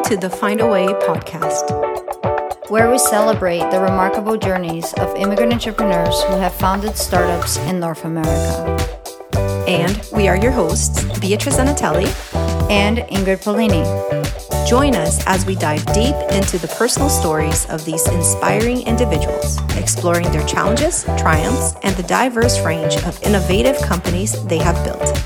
to the Find a Way podcast, where we celebrate the remarkable journeys of immigrant entrepreneurs who have founded startups in North America. And we are your hosts, Beatrice Anatelli and Ingrid Polini. Join us as we dive deep into the personal stories of these inspiring individuals, exploring their challenges, triumphs, and the diverse range of innovative companies they have built.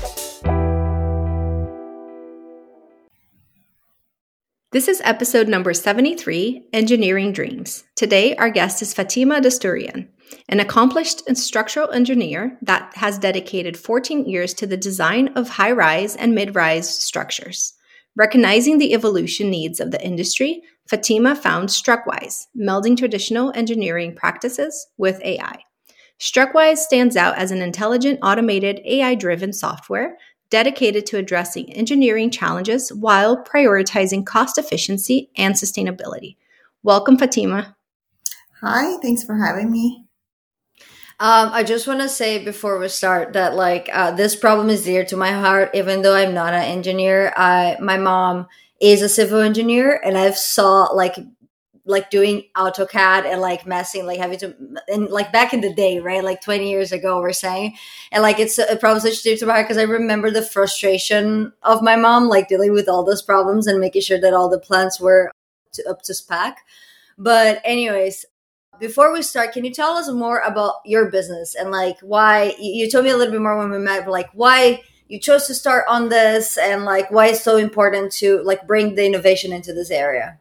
This is episode number 73, Engineering Dreams. Today, our guest is Fatima Dasturian, an accomplished structural engineer that has dedicated 14 years to the design of high-rise and mid-rise structures. Recognizing the evolution needs of the industry, Fatima found Structwise, melding traditional engineering practices with AI. Structwise stands out as an intelligent, automated, AI-driven software dedicated to addressing engineering challenges while prioritizing cost efficiency and sustainability. Welcome, Fatima. Hi, thanks for having me. I just want to say before we start that this problem is dear to my heart, even though I'm not an engineer. My mom is a civil engineer, and I've saw doing AutoCAD and messing, having to, and back in the day, right? 20 years ago, we're saying. And it's a problem such dear to my heart because I remember the frustration of my mom, dealing with all those problems and making sure that all the plants were up to spec. But anyways, before we start, can you tell us more about your business and why you told me a little bit more when we met, but why you chose to start on this and why it's so important to bring the innovation into this area?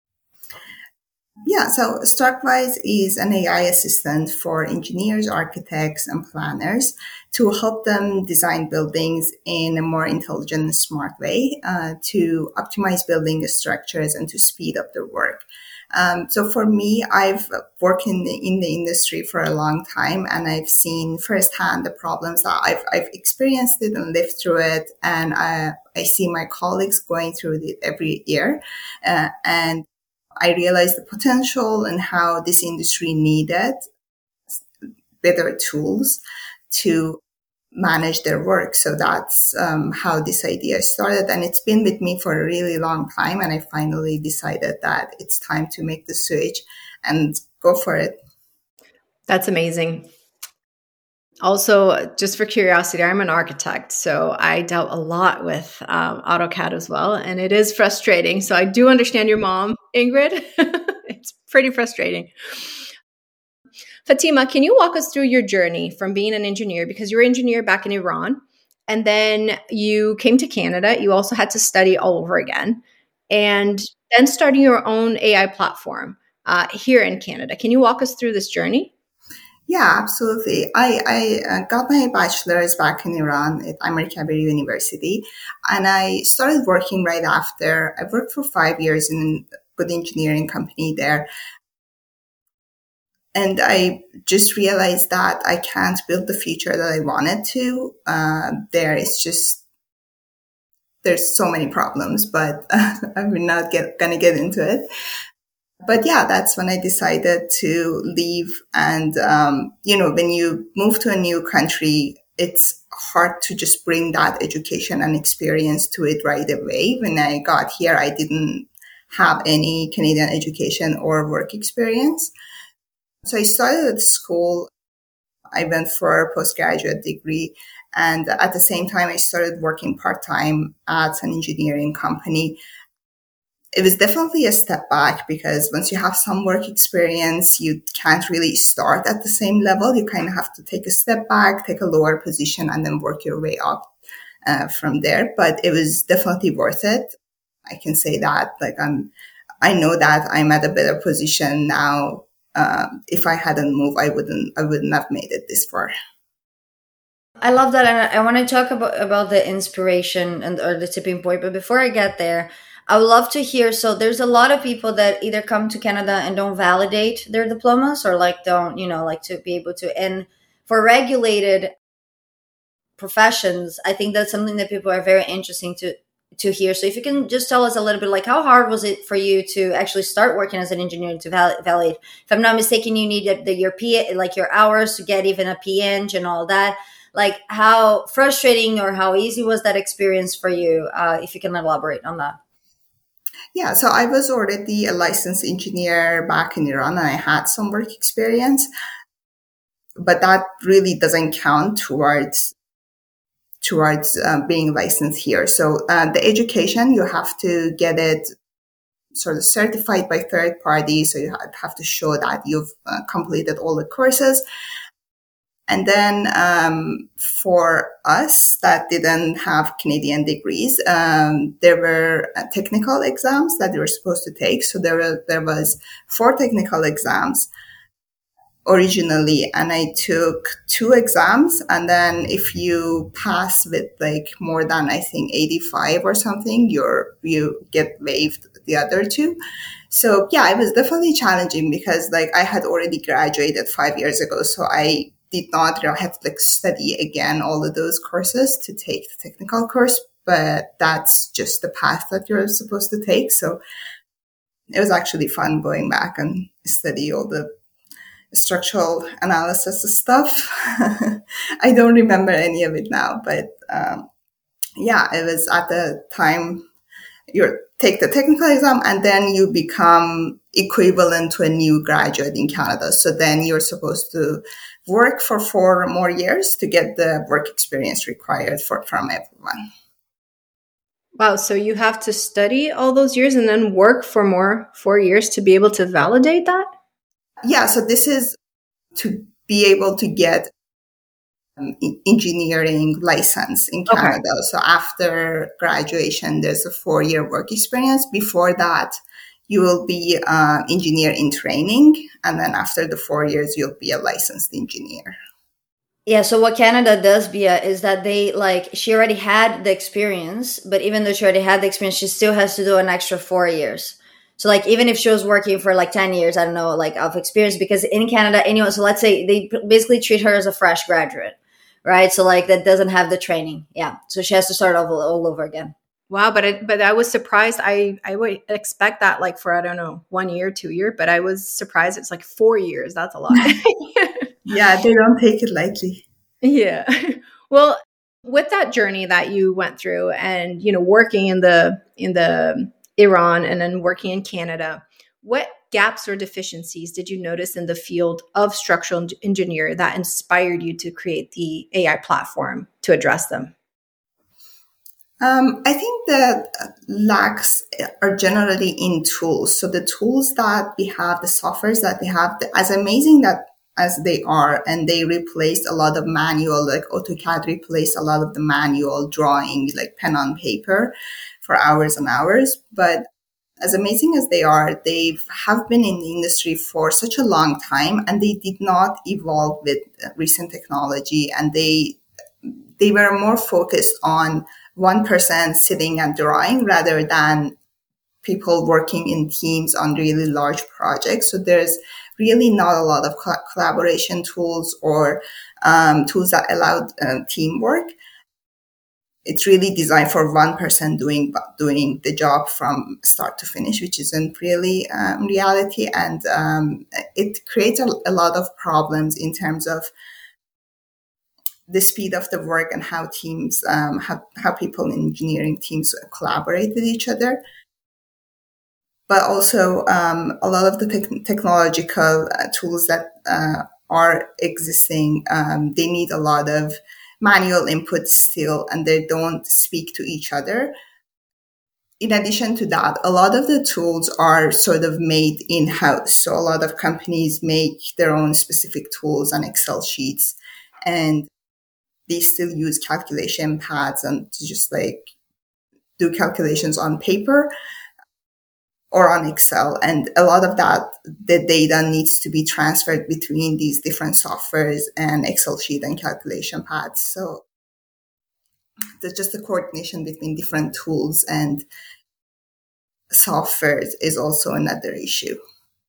Yeah, so Structwise is an AI assistant for engineers, architects, and planners to help them design buildings in a more intelligent and smart way to optimize building structures and to speed up their work. So for me, I've worked in the industry for a long time, and I've seen firsthand the problems that I've experienced it and lived through it. And I see my colleagues going through it every year. And I realized the potential and how this industry needed better tools to manage their work. So that's how this idea started. And it's been with me for a really long time. And I finally decided that it's time to make the switch and go for it. That's amazing. Also, just for curiosity, I'm an architect, so I dealt a lot with AutoCAD as well, and it is frustrating. So I do understand your mom, Ingrid. It's pretty frustrating. Fatima, can you walk us through your journey from being an engineer, because you were an engineer back in Iran, and then you came to Canada. You also had to study all over again, and then starting your own AI platform here in Canada. Can you walk us through this journey? Yeah, absolutely. I got my bachelor's back in Iran at Amir Kabir University, and I started working right after. I worked for 5 years in a good engineering company there. And I just realized that I can't build the future that I wanted to. There's so many problems, but I'm not going to get into it. But yeah, that's when I decided to leave. And, when you move to a new country, it's hard to just bring that education and experience to it right away. When I got here, I didn't have any Canadian education or work experience. So I started at school. I went for a postgraduate degree. And at the same time, I started working part-time at an engineering company. It was definitely a step back because once you have some work experience, you can't really start at the same level. You kind of have to take a step back, take a lower position, and then work your way up from there. But it was definitely worth it. I can say that. I know that I'm at a better position now. If I hadn't moved, I wouldn't have made it this far. I love that, and I want to talk about the inspiration or the tipping point. But before I get there, I would love to hear. So there's a lot of people that either come to Canada and don't validate their diplomas, or don't, to be able to. And for regulated professions, I think that's something that people are very interesting to hear. So if you can just tell us a little bit, how hard was it for you to actually start working as an engineer to validate? If I'm not mistaken, you needed your hours to get even a PEng and all that. How frustrating or how easy was that experience for you? If you can elaborate on that. Yeah, so I was already a licensed engineer back in Iran and I had some work experience, but that really doesn't count towards being licensed here. So the education, you have to get it sort of certified by third parties. So you have to show that you've completed all the courses. And then for us that didn't have Canadian degrees, there were technical exams that they were supposed to take. So there was 4 technical exams originally, and I took 2 exams. And then if you pass with like more than I think 85 or something, you get waived the other 2. So yeah, it was definitely challenging because like I had already graduated 5 years ago, so I did not have to like study again all of those courses to take the technical course, but that's just the path that you're supposed to take. So it was actually fun going back and study all the structural analysis stuff. I don't remember any of it now, but yeah, it was at the time you take the technical exam and then you become equivalent to a new graduate in Canada. So then you're supposed to work for 4 more years to get the work experience required from everyone. Wow. So you have to study all those years and then work for 4 years to be able to validate that? Yeah. So this is to be able to get engineering license in Canada. Okay. So after graduation, there's a 4-year work experience. Before that, you will be engineer in training. And then after the 4 years, you'll be a licensed engineer. Yeah, so what Canada does, Bia, is that they she already had the experience, but even though she already had the experience, she still has to do an extra 4 years. So even if she was working for 10 years, I don't know, of experience, because in Canada, anyway, so let's say they basically treat her as a fresh graduate, right? So that doesn't have the training. Yeah. So she has to start all over again. Wow. But I was surprised. I would expect that for, I don't know, 1 year, 2 year, but I was surprised it's 4 years. That's a lot. Yeah. They don't take it lightly. Yeah. Well, with that journey that you went through and, working in the Iran and then working in Canada, what gaps or deficiencies did you notice in the field of structural engineer that inspired you to create the AI platform to address them? I think the lacks are generally in tools. So the tools that we have, the softwares that we have, as amazing as they are, and they replace a lot of manual, AutoCAD replaced a lot of the manual drawing, pen on paper for hours and hours. But as amazing as they are, they have been in the industry for such a long time, and they did not evolve with recent technology. And they were more focused on one person sitting and drawing rather than people working in teams on really large projects. So there's really not a lot of collaboration tools or tools that allow teamwork. It's really designed for one person doing the job from start to finish, which isn't really reality. And it creates a lot of problems in terms of the speed of the work and how teams, how people in engineering teams collaborate with each other. But also a lot of the technological tools that are existing, they need a lot of manual input still, and they don't speak to each other. In addition to that, a lot of the tools are sort of made in-house. So a lot of companies make their own specific tools and Excel sheets, and they still use calculation pads and to just do calculations on paper or on Excel. And a lot of the data needs to be transferred between these different softwares and Excel sheet and calculation pads. So there's just the coordination between different tools and softwares is also another issue.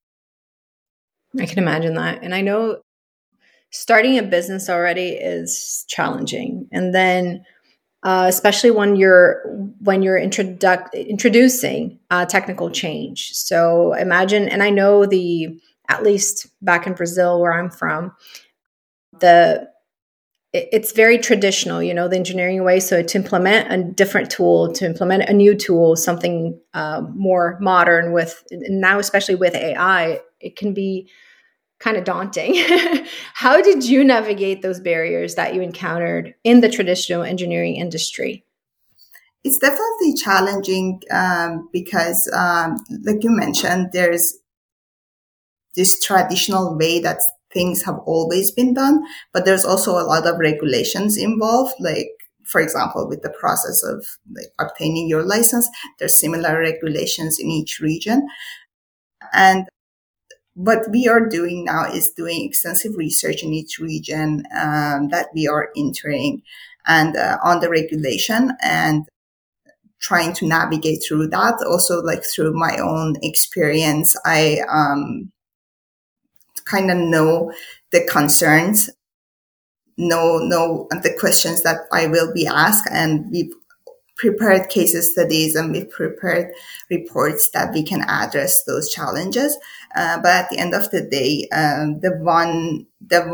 I can imagine that. And I know starting a business already is challenging. And then especially when you're introducing technical change. So imagine, and I know at least back in Brazil where I'm from, the it's very traditional, the engineering way. So to implement a different tool, to implement a new tool, something more modern now, especially with AI, it can be kind of daunting. How did you navigate those barriers that you encountered in the traditional engineering industry? It's definitely challenging because, like you mentioned, there's this traditional way that things have always been done, but there's also a lot of regulations involved. Like, for example, with the process of like obtaining your license, there's similar regulations in each region. And what we are doing now is doing extensive research in each region that we are entering and on the regulation and trying to navigate through that. Also, like through my own experience, I kind of know the concerns, know the questions that I will be asked, and we've prepared case studies and we've prepared reports that we can address those challenges. But at the end of the day, the one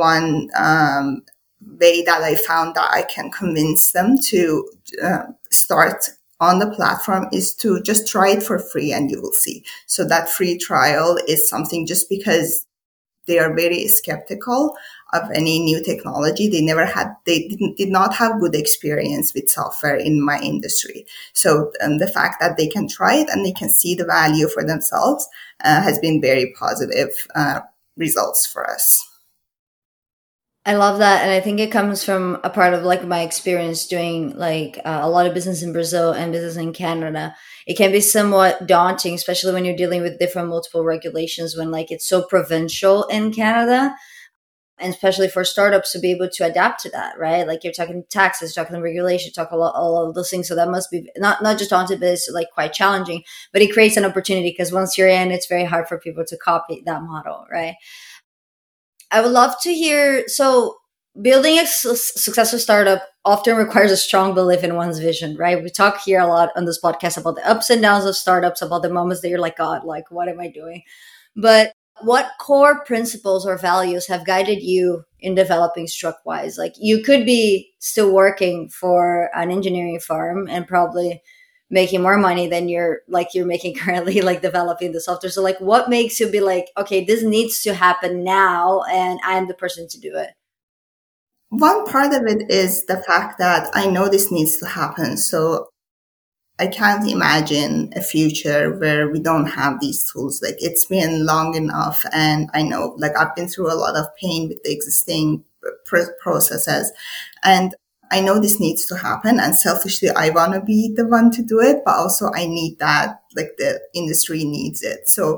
way that I found that I can convince them to start on the platform is to just try it for free and you will see. So that free trial is something just because they are very skeptical of any new technology. They did not have good experience with software in my industry. So the fact that they can try it and they can see the value for themselves has been very positive results for us. I love that. And I think it comes from a part of like my experience doing like a lot of business in Brazil and business in Canada. It can be somewhat daunting, especially when you're dealing with different multiple regulations when like it's so provincial in Canada. And especially for startups to be able to adapt to that, right? Like you're talking taxes, talking regulation, all of those things. So that must be not just daunting, but it's like quite challenging, but it creates an opportunity because once you're in, it's very hard for people to copy that model, right? I would love to hear. So, building a successful startup often requires a strong belief in one's vision, right? We talk here a lot on this podcast about the ups and downs of startups, about the moments that you're like, God, like, what am I doing? But what core principles or values have guided you in developing Structwise? Like, you could be still working for an engineering firm and probably making more money than you're making currently, like developing the software. So like what makes you be like, okay, this needs to happen now and I am the person to do it? One part of it is the fact that I know this needs to happen. So I can't imagine a future where we don't have these tools. Like it's been long enough. And I know like I've been through a lot of pain with the existing processes. And I know this needs to happen, and selfishly, I want to be the one to do it, but also I need that, like the industry needs it. So,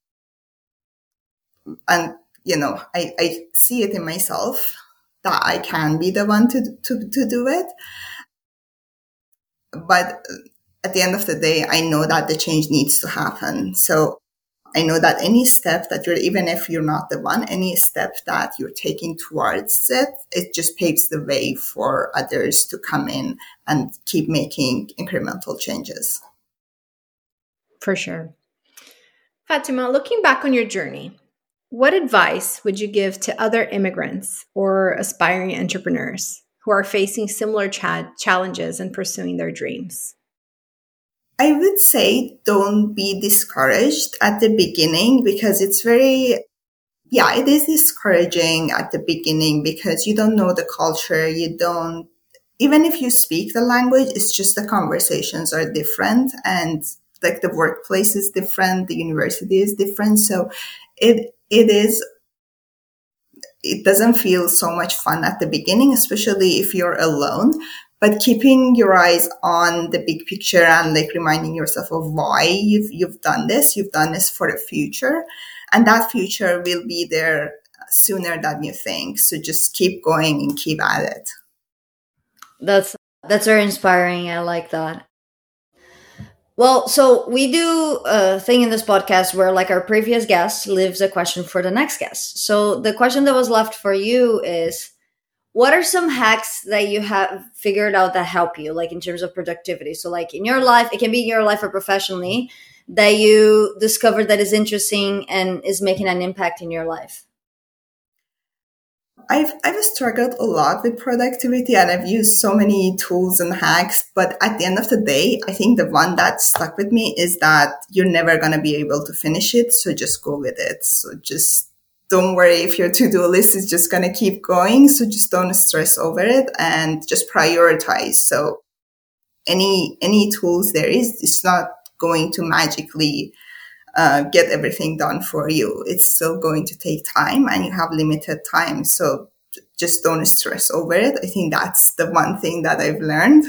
and I see it in myself that I can be the one to do it. But at the end of the day, I know that the change needs to happen. So I know that any step that even if you're not the one, any step that you're taking towards it, it just paves the way for others to come in and keep making incremental changes. For sure. Fatima, looking back on your journey, what advice would you give to other immigrants or aspiring entrepreneurs who are facing similar challenges and pursuing their dreams? I would say don't be discouraged at the beginning because it is discouraging at the beginning because you don't know the culture. Even if you speak the language, it's just the conversations are different and like the workplace is different, the university is different. So it doesn't feel so much fun at the beginning, especially if you're alone. But keeping your eyes on the big picture and like reminding yourself of why you've done this for the future. And that future will be there sooner than you think. So just keep going and keep at it. That's very inspiring. I like that. Well, so we do a thing in this podcast where like our previous guest leaves a question for the next guest. So the question that was left for you is, what are some hacks that you have figured out that help you, like in terms of productivity? So like in your life, it can be in your life or professionally, that you discovered that is interesting and is making an impact in your life. I've struggled a lot with productivity and I've used so many tools and hacks, but at the end of the day, I think the one that stuck with me is that you're never going to be able to finish it. So just go with it. So just don't worry if your to-do list is just going to keep going. So just don't stress over it and just prioritize. So any tools there is, it's not going to magically get everything done for you. It's still going to take time and you have limited time. So just don't stress over it. I think that's the one thing that I've learned.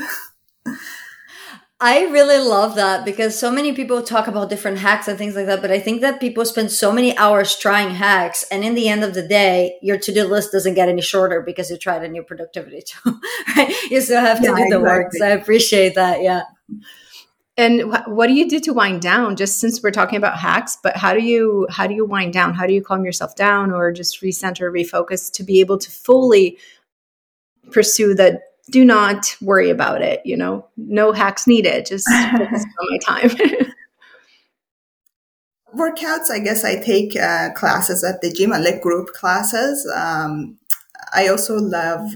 I really love that because so many people talk about different hacks and things like that. But I think that people spend so many hours trying hacks. And in the end of the day, your to-do list doesn't get any shorter because you tried a new productivity tool, right? You still have to do the work. So I appreciate that. Yeah. And what do you do to wind down? Just since we're talking about hacks, but how do you wind down? How do you calm yourself down or just recenter, refocus to be able to fully pursue the do not worry about it, no hacks needed, just focus on my time. Workouts, I guess I take classes at the gym, I like group classes. I also love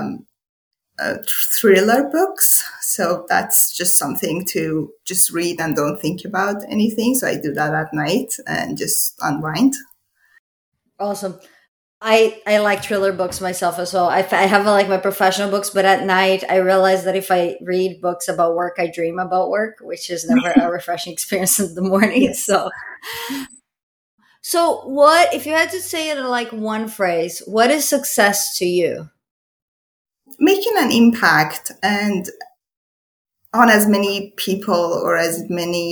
thriller books. So that's just something to just read and don't think about anything. So I do that at night and just unwind. Awesome. I like thriller books myself as well. I have like my professional books, but at night I realize that if I read books about work, I dream about work, which is never a refreshing experience in the morning. Yes. So what, if you had to say it in like one phrase, what is success to you? Making an impact and on as many people or as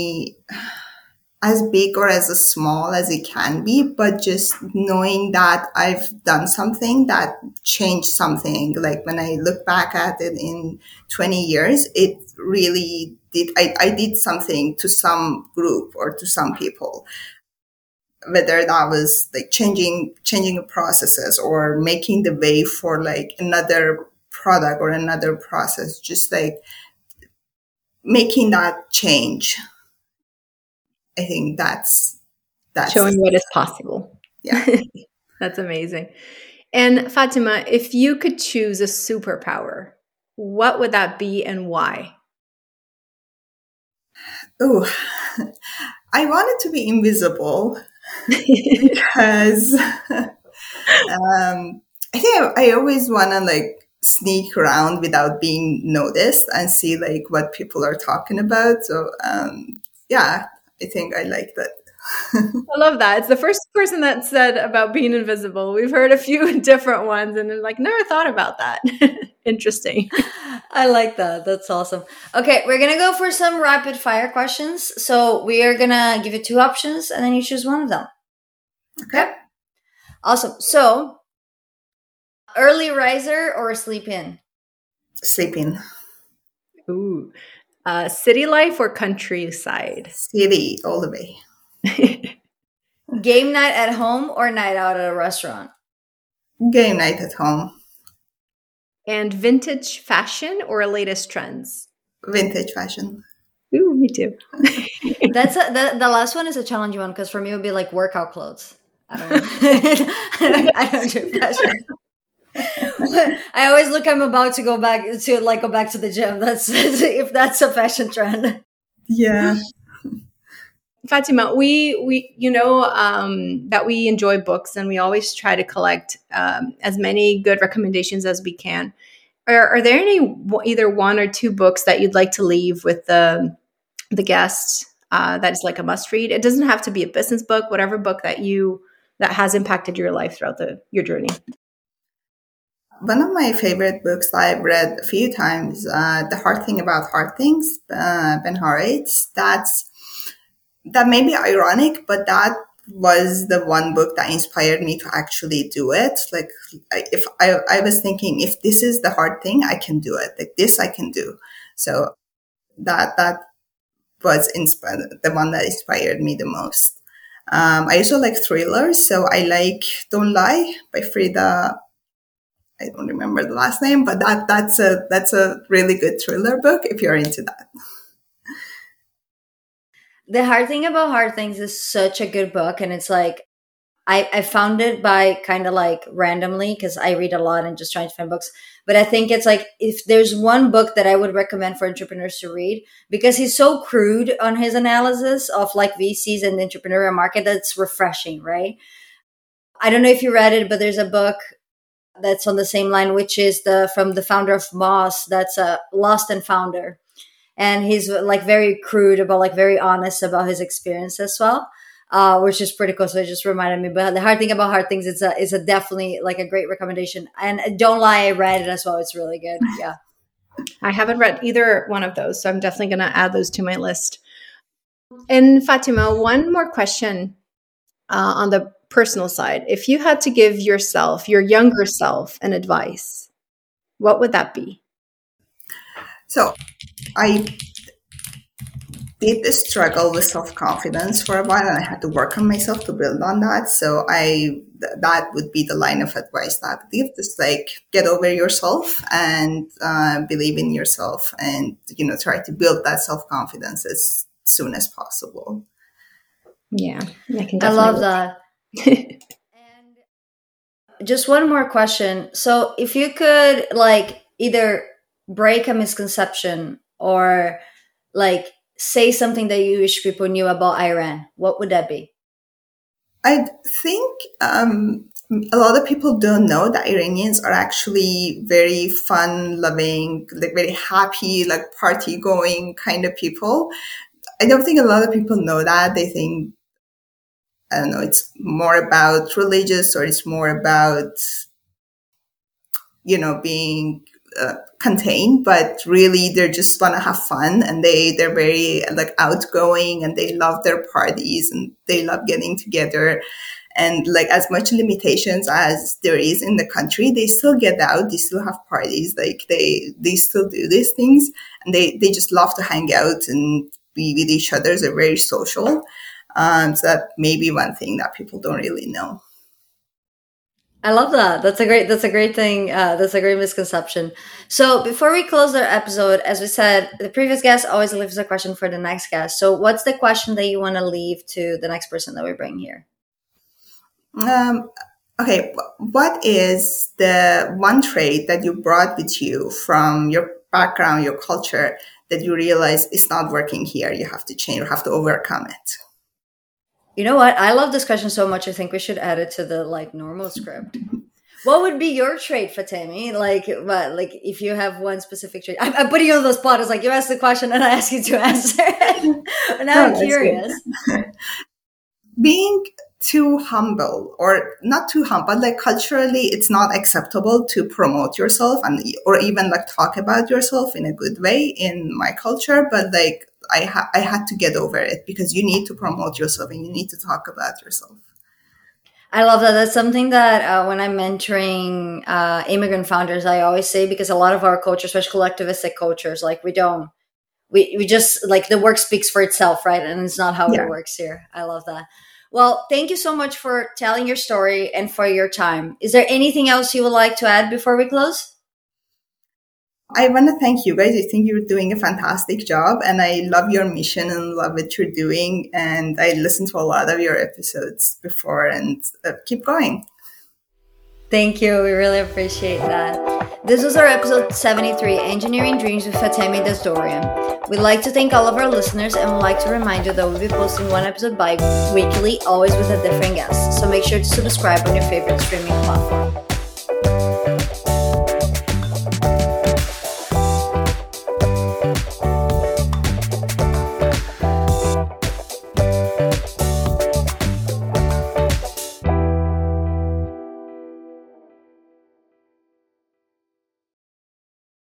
big or as small as it can be, but just knowing that I've done something that changed something. Like when I look back at it in 20 years, it really did. I did something to some group or to some people, whether that was like changing processes or making the way for like another product or another process, just like making that change. I think that's showing what is possible. Yeah. That's amazing. And Fatima, if you could choose a superpower, what would that be and why? Oh, I want it to be invisible because I think I always want to like sneak around without being noticed and see like what people are talking about. So yeah, I think I like that. I love that. It's the first person that said about being invisible. We've heard a few different ones and they're like, never thought about that. Interesting. I like that. That's awesome. Okay, we're going to go for some rapid fire questions. So we are going to give you two options and then you choose one of them. Okay. Awesome. So early riser or sleep in? Sleep in. Ooh. City life or countryside? City all the way. Game night at home or night out at a restaurant? Game night at home. And vintage fashion or latest trends? Vintage fashion. Ooh, me too. That's the last one is a challenging one because for me it would be like workout clothes. I don't know. I don't do fashion. I always look. I'm about to go back to the gym. That's if that's a fashion trend. Yeah. Fatima, we that we enjoy books and we always try to collect as many good recommendations as we can. Are there any either one or two books that you'd like to leave with the guests that is like a must read? It doesn't have to be a business book, whatever book that has impacted your life throughout your journey. One of my favorite books I've read a few times, The Hard Thing About Hard Things, Ben Horowitz. That may be ironic, but that was the one book that inspired me to actually do it. Like if I was thinking, if this is the hard thing, I can do it. Like this I can do. So that was the one that inspired me the most. I also like thrillers. So I like Don't Lie by Frida. I don't remember the last name, but that's a really good thriller book if you're into that. The Hard Thing About Hard Things is such a good book. And it's like, I found it by kind of like randomly because I read a lot and just trying to find books. But I think it's like if there's one book that I would recommend for entrepreneurs to read, because he's so crude on his analysis of like VCs and the entrepreneurial market, that's refreshing, right? I don't know if you read it, but there's a book that's on the same line, which is from the founder of Moz, that's a Lost and Founder. And he's like very crude about, like very honest about his experience as well, which is pretty cool. So it just reminded me. But the hard thing about hard things, it's a definitely like a great recommendation. And don't lie, I read it as well. It's really good. Yeah. I haven't read either one of those, so I'm definitely going to add those to my list. And Fatima, one more question on the personal side. If you had to give yourself, your younger self, an advice, what would that be? So I did struggle with self-confidence for a while, and I had to work on myself to build on that. So that would be the line of advice that I would give. Just like get over yourself and believe in yourself, and try to build that self-confidence as soon as possible. Yeah, I love that. And just one more question. So if you could like either break a misconception or like say something that you wish people knew about Iran, what would that be? I think a lot of people don't know that Iranians are actually very fun-loving, like very happy, like party-going kind of people. I don't think a lot of people know that. They think, I don't know, it's more about religious, or it's more about, being contained, but really they just want to have fun, and they're very like outgoing, and they love their parties, and they love getting together. And like as much limitations as there is in the country, they still get out, they still have parties, like they still do these things, and they just love to hang out and be with each other. They're very social. So that may be one thing that people don't really know. I love that. That's a great thing. That's a great misconception. So before we close our episode, as we said, the previous guest always leaves a question for the next guest. So what's the question that you want to leave to the next person that we bring here? Okay. What is the one trait that you brought with you from your background, your culture, that you realize is not working here? You have to change, you have to overcome it. You know what? I love this question so much. I think we should add it to the like normal script. What would be your trait, Fatemi? Like if you have one specific trait. I'm putting you on the spot. It's like you ask the question and I ask you to answer. And now I'm curious. Being too humble, or not too humble, like culturally, it's not acceptable to promote yourself or even like talk about yourself in a good way in my culture. But like I had to get over it, because you need to promote yourself and you need to talk about yourself. I love that. That's something that when I'm mentoring immigrant founders, I always say, because a lot of our cultures, especially collectivistic cultures, like we just like the work speaks for itself, right? And it's not how it works here. I love that. Well, thank you so much for telling your story and for your time. Is there anything else you would like to add before we close? I want to thank you guys. I think you're doing a fantastic job, and I love your mission and love what you're doing. And I listened to a lot of your episodes before, and keep going. Thank you. We really appreciate that. This was our episode 73, Engineering Dreams with Fatemi Desdorian. We'd like to thank all of our listeners, and would like to remind you that we'll be posting one episode bi-weekly, always with a different guest. So make sure to subscribe on your favorite streaming platform.